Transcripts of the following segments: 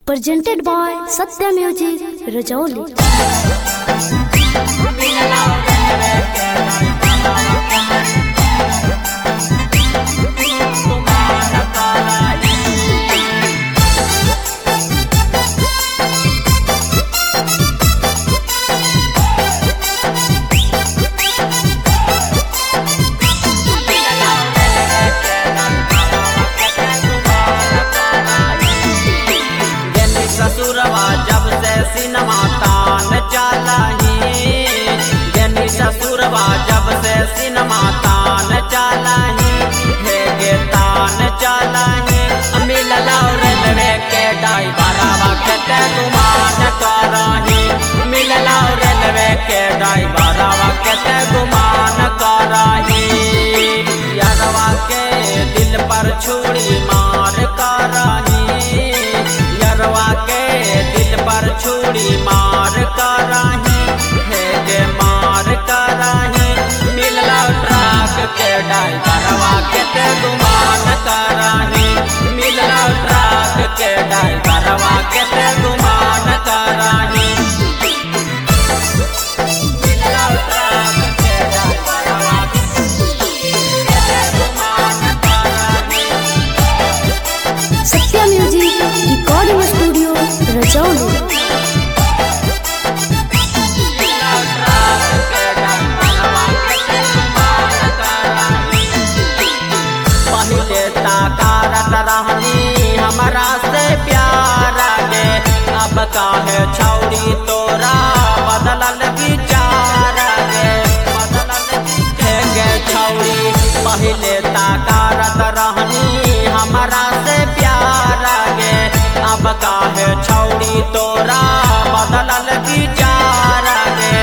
Presented by Satya Music, Rajauli. ससुरवा जब से सिनेमा तान चलाही गेनी ससुरवा जब से सिनेमा तान चलाही हे गे तान चलाही मिलला रेलवे के ड्राइवरवा के गुमान कराही मिलला रेलवे के ड्राइवरवा के गुमान कराही यारवा के दिल पर छुरी मार कराही यारवा के दिल पर छुरी मार कराही हे गे मार कराही मिलला ट्रक के ड्राइवरवा के गुमान कराही मिलला ट्रक के ड्राइवरवा के गुमान कराही मिलला ट्रक के ड्राइवरवा के गुमान कराही Satya Music, Recording Studio, Rajauli. पहले ताकारत रहनी हमारा से प्यार गे अब काहे छौरी तोरा बदलल विचार गे छौरी पहले ताकारत रहनी हमारा से प्यार गे अब काहे छौरी तोरा बदलल विचार गे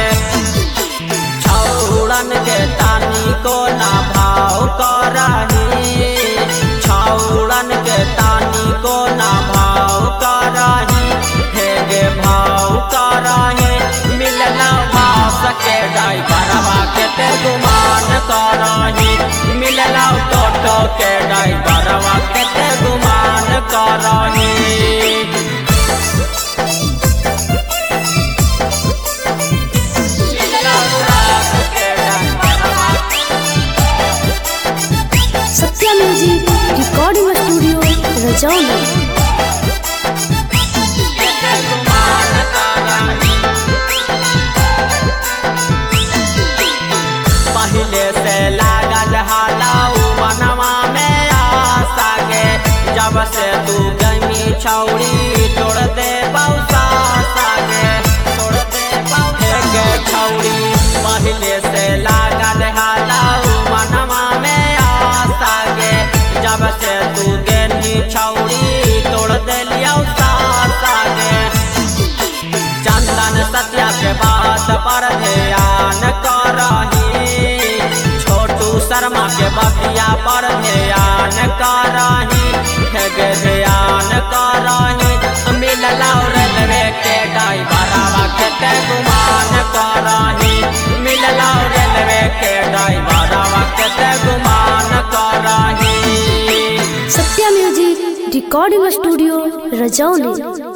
छौड़न के तानी को ना भाव कराही छौड़न के तानी को ना भाव कराही हे गे भाव कराही मिलना भाव के ड्राइवरवा के गुमान कराही मिलना टोटो के ड्राइवरवा के गुमान कराही Satya Music, Recording Studio, Rajauli. पहले से लागल हालाऊ मनवा में आशा गे जब से तू गमी छौड़ी तोड़ दे बौसा सागे तोड़ दे गे छौड़ी पहले से लागल हालाऊ मनवा में आशा गे जब से तू गमी छौड़ी तोड़ दे लिया सागे चंदन सत्या के बात पर ध्यान कराही छोटू शर्मा के बतिया पर ध्यान कराही हे गे ध्यान कराही मिलला रेलवे के ड्राइवरवा के गुमान कराही मिलला रेलवे के ड्राइवरवा के गुमान कराही Satya Music, Recording Studio, Rajauli.